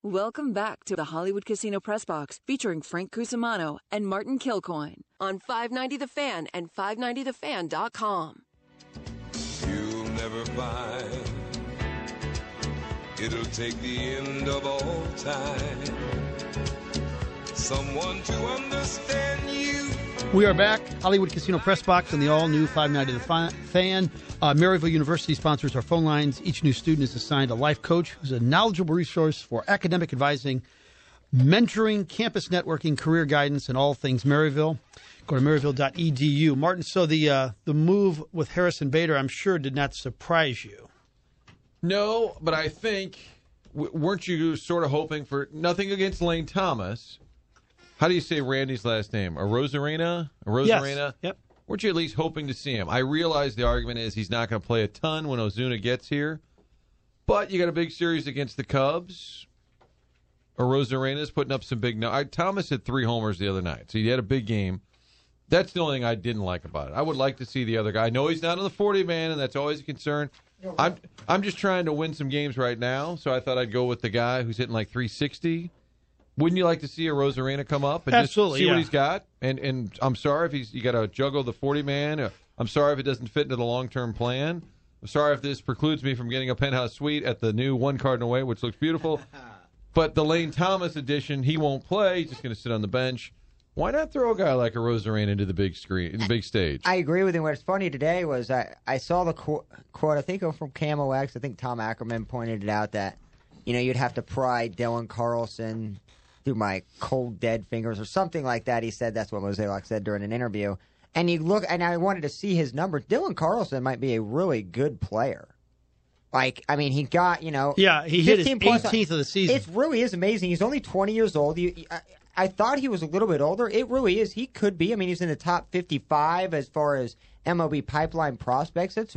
Welcome back to the Hollywood Casino Press Box featuring Frank Cusimano and Martin Kilcoyne on 590 The Fan and 590thefan.com. You'll never find it'll take the end of all time someone to understand you. We are back, Hollywood Casino Press Box, and the all-new 590 The Fan. Maryville University sponsors our phone lines. Each new student is assigned a life coach who's a knowledgeable resource for academic advising, mentoring, campus networking, career guidance, and all things Maryville. Go to maryville.edu. Martin, so the move with Harrison Bader, I'm sure, did not surprise you. No, but I think, weren't you sort of hoping for nothing against Lane Thomas? How do you say Randy's last name? Arozarena? Yes. Yep. Weren't you at least hoping to see him? I realize the argument is he's not going to play a ton when Ozuna gets here, but you got a big series against the Cubs. Arozarena's putting up some big numbers. Thomas hit 3 homers the other night, so he had a big game. That's the only thing I didn't like about it. I would like to see the other guy. I know he's not on the 40-man, and that's always a concern. I'm just trying to win some games right now, so I thought I'd go with the guy who's hitting like 360. Wouldn't you like to see Arozarena come up and Absolutely, just see what he's got? And I'm sorry if you got to juggle the 40-man. I'm sorry if it doesn't fit into the long-term plan. I'm sorry if this precludes me from getting a penthouse suite at the new One Cardinal Way, which looks beautiful. But the Lane Thomas edition, he won't play. He's just going to sit on the bench. Why not throw a guy like Arozarena into the big screen, the big stage? I agree with him. What's funny today was I saw the quote, I think from Camo X. I think Tom Ackerman pointed it out that, you'd have to pry Dylan Carlson through my cold, dead fingers or something like that. He said that's what Mozeliak said during an interview. And you look, and I wanted to see his numbers. Dylan Carlson might be a really good player. He got, Yeah, he hit his 18th of the season. It really is amazing. He's only 20 years old. I thought he was a little bit older. It really is. He could be. He's in the top 55 as far as MLB pipeline prospects. It's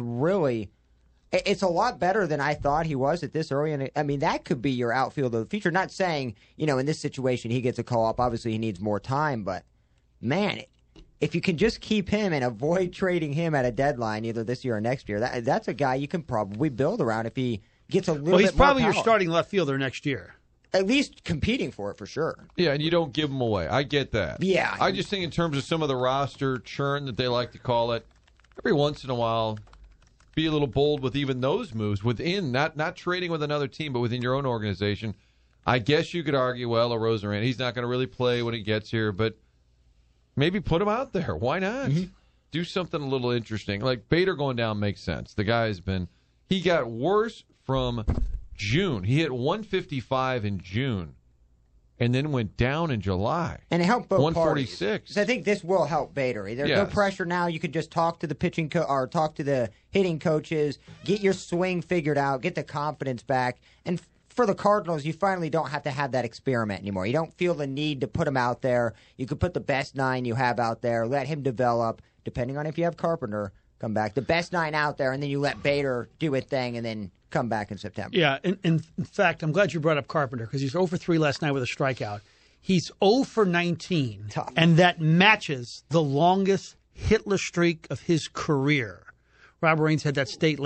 a lot better than I thought he was at this early. And that could be your outfield of the future. Not saying, in this situation he gets a call up. Obviously he needs more time. But, man, if you can just keep him and avoid trading him at a deadline either this year or next year, that's a guy you can probably build around if he gets a little bit more Well, he's probably power. your starting left fielder next year. At least competing for it for sure. Yeah, and you don't give them away. I get that. Yeah. I just think in terms of some of the roster churn that they like to call it, every once in a while, be a little bold with even those moves within, not trading with another team, but within your own organization. I guess you could argue, well, Arozarena, he's not going to really play when he gets here, but maybe put him out there. Why not? Mm-hmm. Do something a little interesting. Like Bader going down makes sense. The guy he got worse from June. He hit 155 in June and then went down in July. And it helped both 146. parties. So I think this will help Bader. There's no pressure now. You could just talk to the pitching or talk to the hitting coaches, get your swing figured out, get the confidence back. And for the Cardinals, you finally don't have to have that experiment anymore. You don't feel the need to put him out there. You could put the best 9 you have out there, let him develop, depending on if you have Carpenter, come back. The best 9 out there, and then you let Bader do a thing and then come back in September. Yeah, in fact, I'm glad you brought up Carpenter because he's 0 for 3 last night with a strikeout. He's 0 for 19, Tough. And that matches the longest hitless streak of his career. Rob Raines had that stat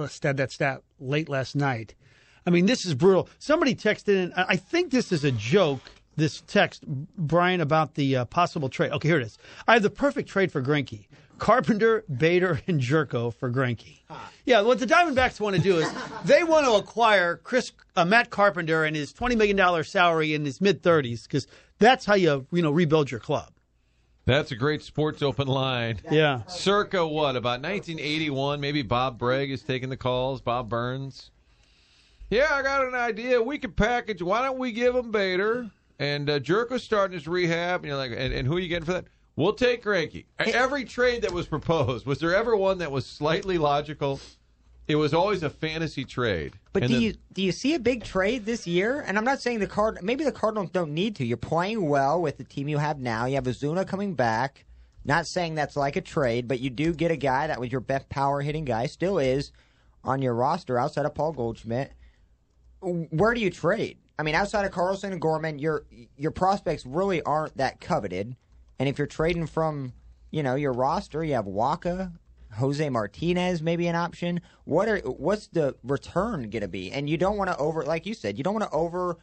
late last night. This is brutal. Somebody texted in, I think this is a joke, this text, Brian, about the possible trade. Okay, here it is. I have the perfect trade for Greinke. Carpenter, Bader, and Jerko for Greinke. Yeah, what the Diamondbacks want to do is they want to acquire Matt Carpenter and his $20 million salary in his mid-30s because that's how you rebuild your club. That's a great sports open line. Yeah. Circa about 1981, maybe Bob Bragg is taking the calls, Bob Burns. Yeah, I got an idea. We could package. Why don't we give him Bader? And Jerko's starting his rehab. And you're like, and who are you getting for that? We'll take Greinke. Every trade that was proposed, was there ever one that was slightly logical? It was always a fantasy trade. But do you see a big trade this year? And I'm not saying maybe the Cardinals don't need to. You're playing well with the team you have now. You have Ozuna coming back. Not saying that's like a trade, but you do get a guy that was your best power hitting guy, still is, on your roster outside of Paul Goldschmidt. Where do you trade? Outside of Carlson and Gorman, your prospects really aren't that coveted. And if you're trading from, your roster, you have Waka, Jose Martinez, maybe an option. What's the return going to be? And you don't want to like you said, you don't want to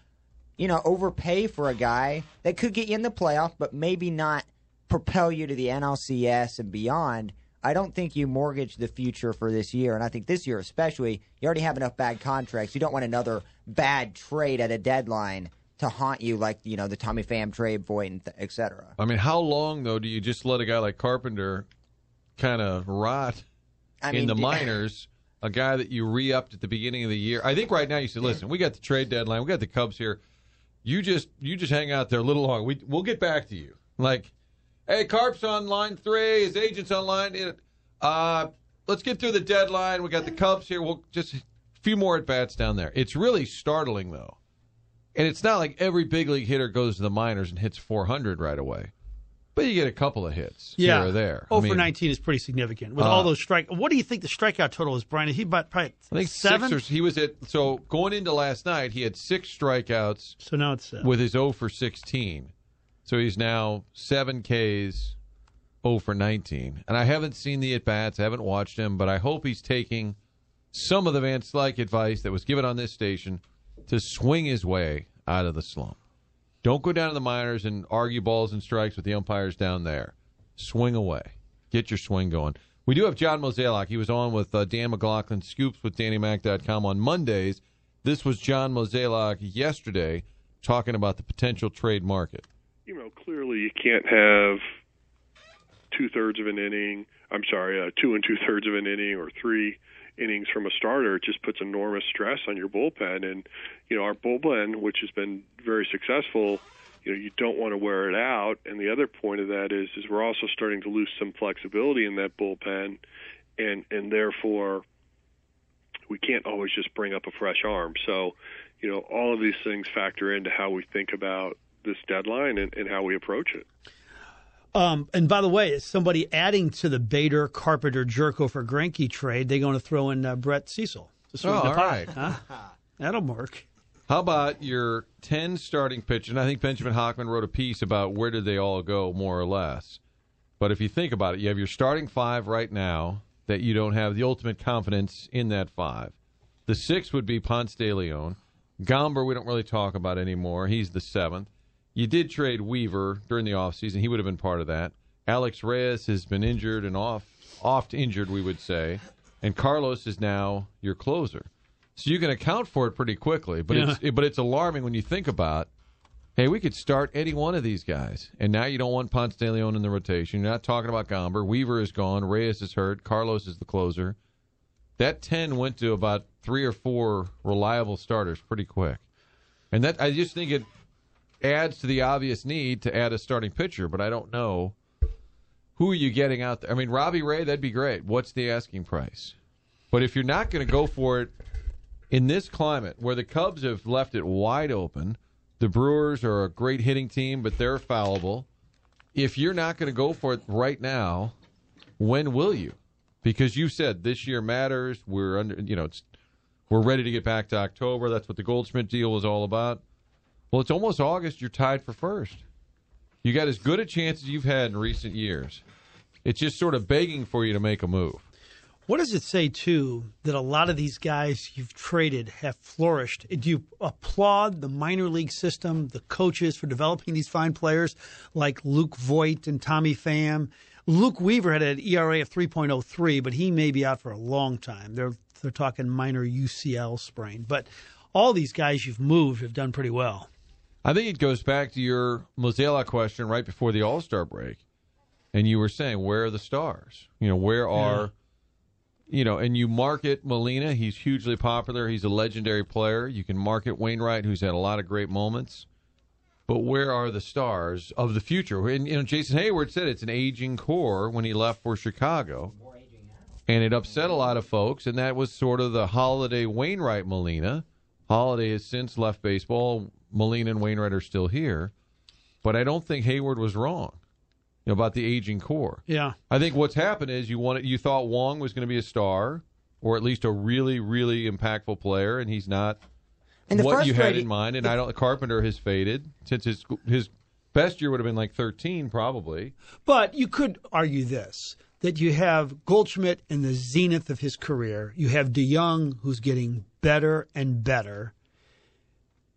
overpay for a guy that could get you in the playoff, but maybe not propel you to the NLCS and beyond. I don't think you mortgage the future for this year, and I think this year especially, you already have enough bad contracts. You don't want another bad trade at a deadline to haunt you like, the Tommy Pham trade, Voit, and et cetera. I mean, how long, though, do you just let a guy like Carpenter kind of rot in the minors, a guy that you re-upped at the beginning of the year? I think right now you say, listen, we got the trade deadline. We got the Cubs here. You just hang out there a little longer. We'll get back to you. Like, hey, Carp's on line 3. His agent's on line. Let's get through the deadline. We got the Cubs here. We'll just a few more at-bats down there. It's really startling, though. And it's not like every big league hitter goes to the minors and hits 400 right away. But you get a couple of hits here or there. 0 for 19 is pretty significant. With all those what do you think the strikeout total is, Brian? He about probably I think 7? He was at, so going into last night, he had 6 strikeouts. So now it's 7. With his 0 for 16. So he's now 7 Ks, 0 for 19. And I haven't seen the at-bats. I haven't watched him, but I hope he's taking some of the Van Slyke advice that was given on this station to swing his way out of the slump. Don't go down to the minors and argue balls and strikes with the umpires down there. Swing away. Get your swing going. We do have John Mozeliak. He was on with Dan McLaughlin, Scoops with DannyMac.com on Mondays. This was John Mozeliak yesterday talking about the potential trade market. Clearly you can't have 2/3 of an inning. 2 2/3 of an inning or 3 innings from a starter. It just puts enormous stress on your bullpen. And, our bullpen, which has been very successful, you don't want to wear it out. And the other point of that is we're also starting to lose some flexibility in that bullpen. And therefore, we can't always just bring up a fresh arm. So, all of these things factor into how we think about this deadline and how we approach it. And by the way, is somebody adding to the Bader, Carpenter, Jerko for Greinke trade? They're going to throw in Brett Cecil to swing the pie. Right. Huh? That'll work. How about your 10 starting pitchers? And I think Benjamin Hockman wrote a piece about where did they all go, more or less. But if you think about it, you have your starting 5 right now that you don't have the ultimate confidence in that 5. The 6th would be Ponce de Leon. Gomber we don't really talk about anymore. He's the 7th. You did trade Weaver during the offseason. He would have been part of that. Alex Reyes has been injured and oft injured, we would say. And Carlos is now your closer. So you can account for it pretty quickly. But it's alarming when you think about, hey, we could start any one of these guys. And now you don't want Ponce de Leon in the rotation. You're not talking about Gomber. Weaver is gone. Reyes is hurt. Carlos is the closer. That 10 went to about 3 or 4 reliable starters pretty quick. And that I just think it adds to the obvious need to add a starting pitcher, but I don't know who are you getting out there. I mean, Robbie Ray, that'd be great. What's the asking price? But if you're not going to go for it in this climate where the Cubs have left it wide open, the Brewers are a great hitting team, but they're fallible. If you're not going to go for it right now, when will you? Because you said this year matters. We're under, we're ready to get back to October. That's what the Goldschmidt deal was all about. Well, it's almost August. You're tied for first. You got as good a chance as you've had in recent years. It's just sort of begging for you to make a move. What does it say, too, that a lot of these guys you've traded have flourished? Do you applaud the minor league system, the coaches for developing these fine players like Luke Voit and Tommy Pham? Luke Weaver had an ERA of 3.03, but he may be out for a long time. They're talking minor UCL sprain. But all these guys you've moved have done pretty well. I think it goes back to your Mozeliak question right before the All-Star break. And you were saying, where are the stars? Where are, and you market Molina. He's hugely popular. He's a legendary player. You can market Wainwright, who's had a lot of great moments. But where are the stars of the future? And Jason Hayward said it's an aging core when he left for Chicago. And it upset a lot of folks, and that was sort of the Holiday Wainwright Molina. Holiday has since left baseball. Molina and Wainwright are still here. But I don't think Hayward was wrong about the aging core. Yeah. I think what's happened is you thought Wong was going to be a star, or at least a really, really impactful player, and he's not what you had in mind. And Carpenter has faded since his best year would have been like 13 probably. But you could argue this, that you have Goldschmidt in the zenith of his career. You have DeYoung, who's getting better and better.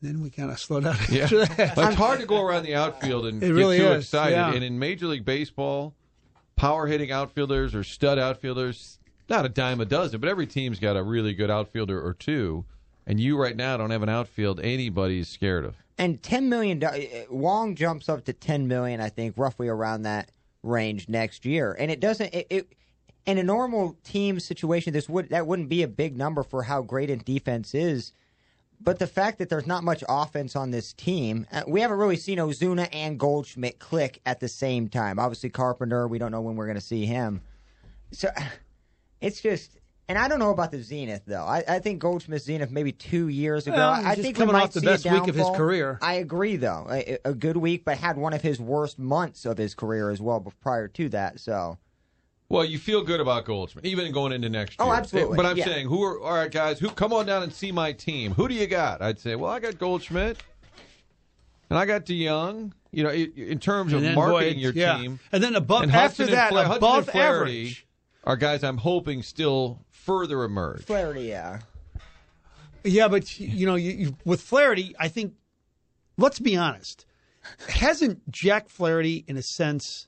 Then we kind of slowed down Yeah. after that. It's hard to go around the outfield and get really too is, excited. yeah. And in Major League Baseball, power-hitting outfielders or stud outfielders, not a dime a dozen, but every team's got a really good outfielder or two. And you right now don't have an outfield anybody's scared of. And $10 million, Wong jumps up to $10 million, I think, roughly around that range next year. And it doesn't. In a normal team situation, that wouldn't be a big number for how great a defense is. But the fact that there's not much offense on this team, we haven't really seen Ozuna and Goldschmidt click at the same time. Obviously, Carpenter, we don't know when we're going to see him. So it's just, and I don't know about the Zenith though. I think Goldschmidt's Zenith maybe 2 years ago. Well, I just think coming we might off the see best a week of his downfall. career. I agree though, a good week, but had one of his worst months of his career as well prior to that. So. Well, you feel good about Goldschmidt, even going into next year. Oh, absolutely. But I'm Yeah. saying, all right, guys, come on down and see my team. Who do you got? I'd say, well, I got Goldschmidt, and I got DeYoung. You know, in terms of And then marketing Boyd, your yeah. team. And then above And after Hudson that, Hudson above and Flaherty average. are guys I'm hoping still further emerge. Flaherty, yeah. Yeah, but you with Flaherty, I think. Let's be honest. Hasn't Jack Flaherty, in a sense,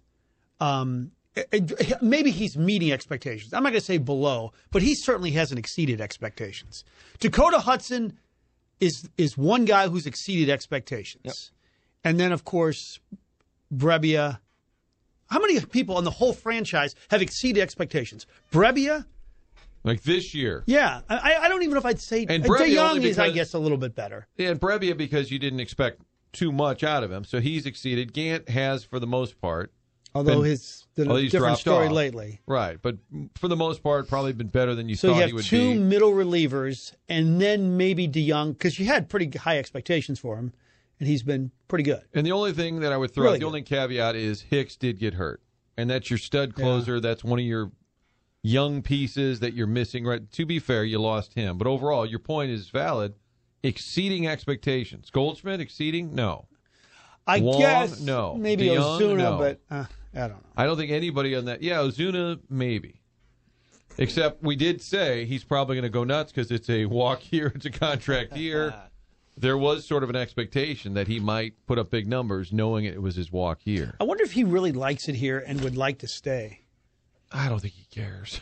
maybe he's meeting expectations. I'm not going to say below, but he certainly hasn't exceeded expectations. Dakota Hudson is one guy who's exceeded expectations, Yep. and then of course Brebbia. How many people in the whole franchise have exceeded expectations? Brebbia. Like this year. Yeah, I don't even know if I'd say And Brebbia DeYoung only is, I because- guess, a little bit better. Yeah, and Brebbia because you didn't expect too much out of him, so he's exceeded. Gant has for the most part. Although He's a different dropped story off. lately. Right, but for the most part, probably been better than you So thought you he have would two be. middle relievers, and then maybe DeYoung, because you had pretty high expectations for him, and he's been pretty good. And the only thing that I would throw Really out, the good. only caveat is Hicks did get hurt, and that's your stud closer. That's one of your young pieces that you're missing. Right. To be fair, you lost him, but overall, your point is valid. Exceeding expectations. Goldschmidt exceeding? No. I Wong, guess no. maybe DeYoung, Ozuna, no. but I don't know. I don't think anybody on that. Yeah, Ozuna, maybe. Except we did say he's probably going to go nuts because it's a walk year, it's a contract year. There was sort of an expectation that he might put up big numbers knowing it was his walk year. I wonder if he really likes it here and would like to stay. I don't think he cares.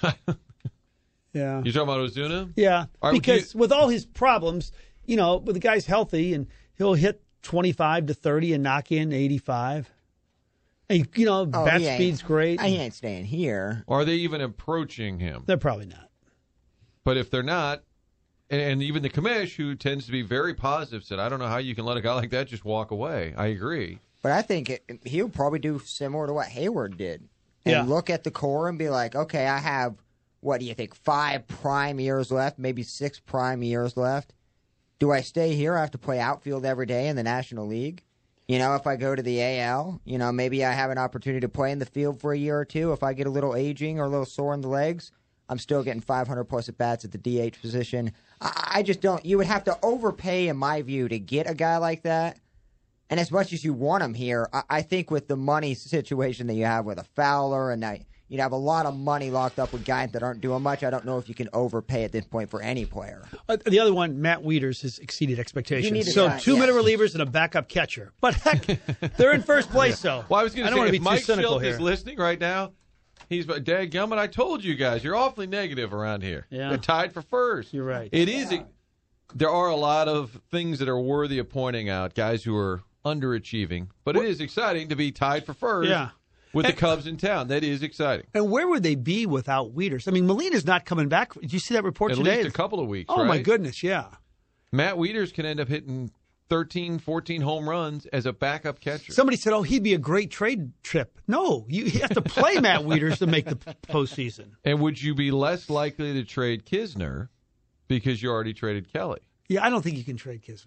Yeah. You talking about Ozuna? Yeah, All right, because with all his problems, but the guy's healthy and he'll hit 25 to 30 and knock in 85. And, bat he ain't- speed's great. He ain't staying here. Are they even approaching him? They're probably not. But if they're not, and even the commish, who tends to be very positive, said, I don't know how you can let a guy like that just walk away. I agree. But I think he'll probably do similar to what Hayward did. And Yeah. look at the core and be like, okay, I have, what do you think, 5 prime years left, maybe 6 prime years left. Do I stay here? I have to play outfield every day in the National League. If I go to the AL, maybe I have an opportunity to play in the field for a year or two. If I get a little aging or a little sore in the legs, I'm still getting 500 plus at bats at the DH position. I just don't. You would have to overpay, in my view, to get a guy like that. And as much as you want him here, I think with the money situation that you have with a Fowler, and you'd have a lot of money locked up with guys that aren't doing much. I don't know if you can overpay at this point for any player. The other one, Matt Wieters, has exceeded You need expectations. a So guy, 2 yes. middle relievers and a backup catcher. But heck, they're in first place, so Well, I was going don't to want say, to if be too Mike cynical Schilt here. is listening right now, he's like, dadgummit, I told you guys, you're awfully negative around here. Yeah. They're tied for first. You're right. It is. There are a lot of things that are worthy of pointing out, guys who are underachieving, but it is exciting to be tied for first Yeah. with the Cubs in town. That is exciting. And where would they be without Wieters? I mean, Molina's not coming back. Did you see that report At today? least a couple of weeks, Oh, right? my goodness, yeah. Matt Wieters can end up hitting 13, 14 home runs as a backup catcher. Somebody said, he'd be a great trade trip. No, you have to play Matt Wieters to make the postseason. And would you be less likely to trade Kisner because you already traded Kelly? Yeah, I don't think you can trade Kisner.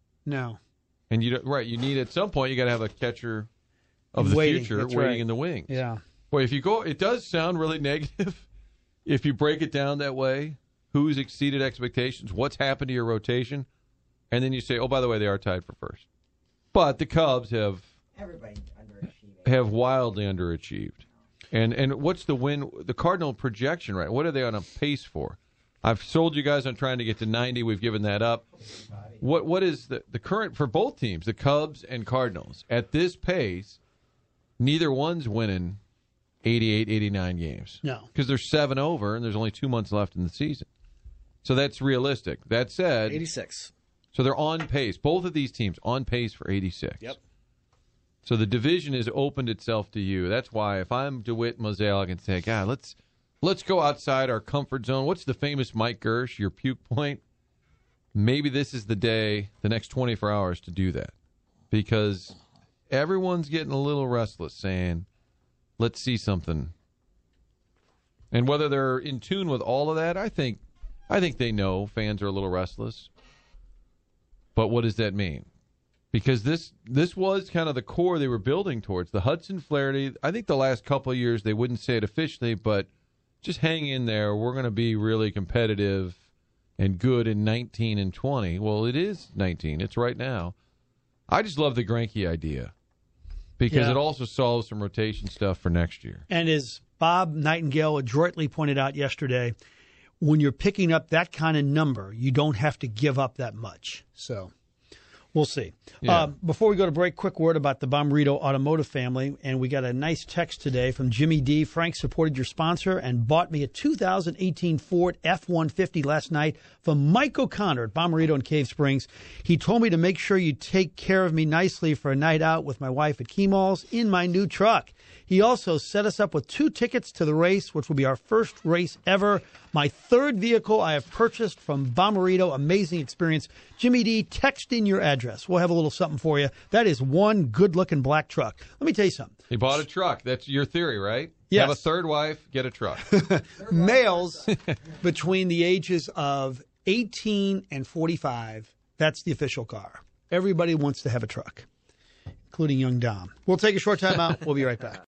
No. And you need at some point you got to have a catcher of the Waiting, future that's waiting right. in the wings. Yeah. Boy, if you go, it does sound really negative. If you break it down that way, who's exceeded expectations, what's happened to your rotation, and then you say, oh, by the way, they are tied for first. But the Cubs have wildly underachieved. And what's the Cardinal projection, right? What are they on a pace for? I've sold you guys on trying to get to 90. We've given that up. What is the current for both teams, the Cubs and Cardinals? At this pace, neither one's winning 88, 89 games. No. Because they're 7 over, and there's only 2 months left in the season. So that's realistic. That said, 86. So they're on pace. Both of these teams on pace for 86. Yep. So the division has opened itself to you. That's why if I'm DeWitt Moselle, I can say, God, let's go outside our comfort zone. What's the famous Mike Gersh, your puke point? Maybe this is the day, the next 24 hours to do that. Because everyone's getting a little restless saying, let's see something. And whether they're in tune with all of that, I think they know fans are a little restless. But what does that mean? Because this was kind of the core they were building towards. The Hudson Flaherty, I think the last couple of years, they wouldn't say it officially, but just hang in there. We're going to be really competitive and good in 19 and 20. Well, it is 19. It's right now. I just love the Greinke idea because it also solves some rotation stuff for next year. And as Bob Nightingale adroitly pointed out yesterday, when you're picking up that kind of number, you don't have to give up that much. So we'll see. Yeah. Before we go to break, quick word about the Bommarito Automotive family. And we got a nice text today from Jimmy D. Frank supported your sponsor and bought me a 2018 Ford F-150 last night from Mike O'Connor at Bommarito in Cave Springs. He told me to make sure you take care of me nicely for a night out with my wife at Kemal's in my new truck. He also set us up with 2 tickets to the race, which will be our first race ever. My 3rd vehicle I have purchased from Bommarito. Amazing experience. Jimmy D, text in your address. We'll have a little something for you. That is one good-looking black truck. Let me tell you something. He bought a truck. That's your theory, right? Yes. Have a 3rd wife, get a truck. Males between the ages of 18 and 45, that's the official car. Everybody wants to have a truck, including young Dom. We'll take a short time out. We'll be right back.